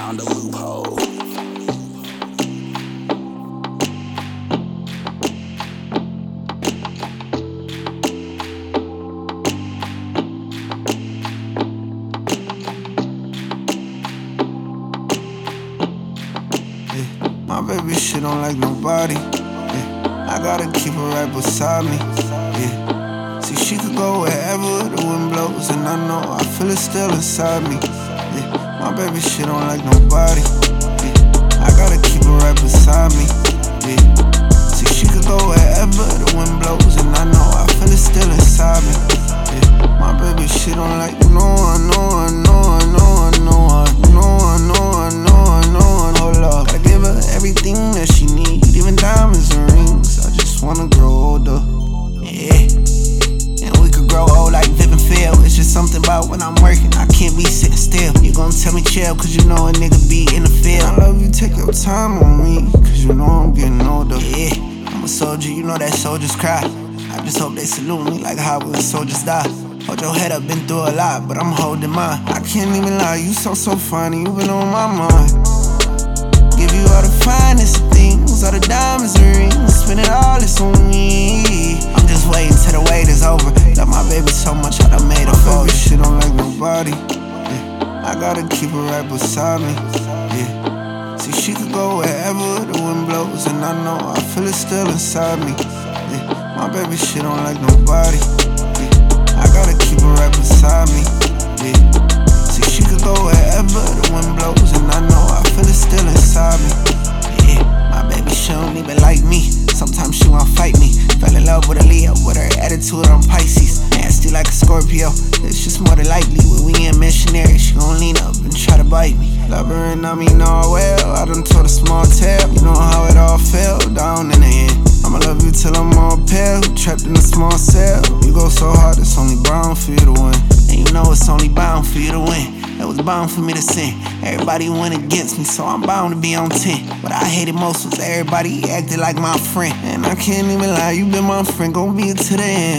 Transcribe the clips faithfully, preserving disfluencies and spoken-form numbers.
found a loophole. Yeah, my baby, she don't like nobody. Yeah, I gotta keep her right beside me. Yeah, see, she could go wherever the wind blows, and I know I feel it still inside me. Yeah, my baby, she don't like nobody. Yeah, I gotta keep her right beside me. Yeah, see, she could go wherever the wind blows, and I know I feel it still inside me. Yeah, my baby, she don't like no one, no one, no one, no one, no one, no one, no one, no one, no one. Hold up, I give her everything that she need, even diamonds and rings. I just wanna grow older. Yeah, and we could grow old like Vip and Phil. It's just something about when I'm working, I can't be sitting still. You gon' tell me chill, cause you know a nigga be in the field. I love you, take your time on me, cause you know I'm getting older. Yeah, I'm a soldier, you know that soldiers cry. I just hope they salute me like how when soldiers die. Hold your head up, been through a lot, but I'm holding mine. I can't even lie, you so, so funny, you been on my mind. Give you all the finest of things, all the diamonds and rings, spend it all, it's on me. I'm just waiting till the wait is over. Love my baby so much, I done made her fold. She don't like nobody. Yeah, I gotta keep her right beside me. Yeah, see, she could go wherever the wind blows, and I know I feel it still inside me. Yeah, my baby, she don't like nobody. Yeah, I gotta keep her right beside me. Yeah, see, she could go wherever the wind blows, and I know I feel it still inside me. Yeah, my baby, she don't even like me. Sometimes she wanna fight me. Fell in love with a Leo, with her attitude on Pisces. Nasty like a Scorpio, it's just more than likely. When we ain't missionary, she gon' lean up and try to bite me. Love her and I mean all well, I done told a small tale. You know how it all fell down in the end. I'ma love you till I'm all pale, trapped in a small cell. You go so hard, it's only bound for you to win. And you know it's only bound for you to win. It was bound for me to sin. Everybody went against me, so I'm bound to be on ten. What I hated most was everybody acted like my friend. And I can't even lie, you been my friend, gon' be it to the end.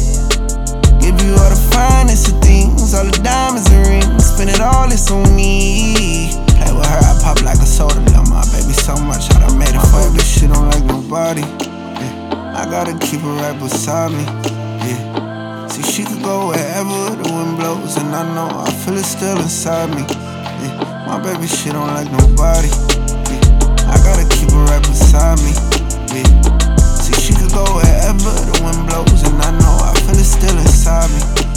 Give you all the finest of things, all the diamonds and rings, spend it all, it's on me. Play with her, I pop like a soda. Love my baby so much, I done made her fold. This shit don't like nobody. Yeah, I gotta keep her right beside me. Yeah. See, she could go wherever the wind blows, and I know I feel it still inside me. Yeah, my baby, she don't like nobody. Yeah, I gotta keep her right beside me. Yeah, see, she could go wherever the wind blows, and I know I feel it still inside me.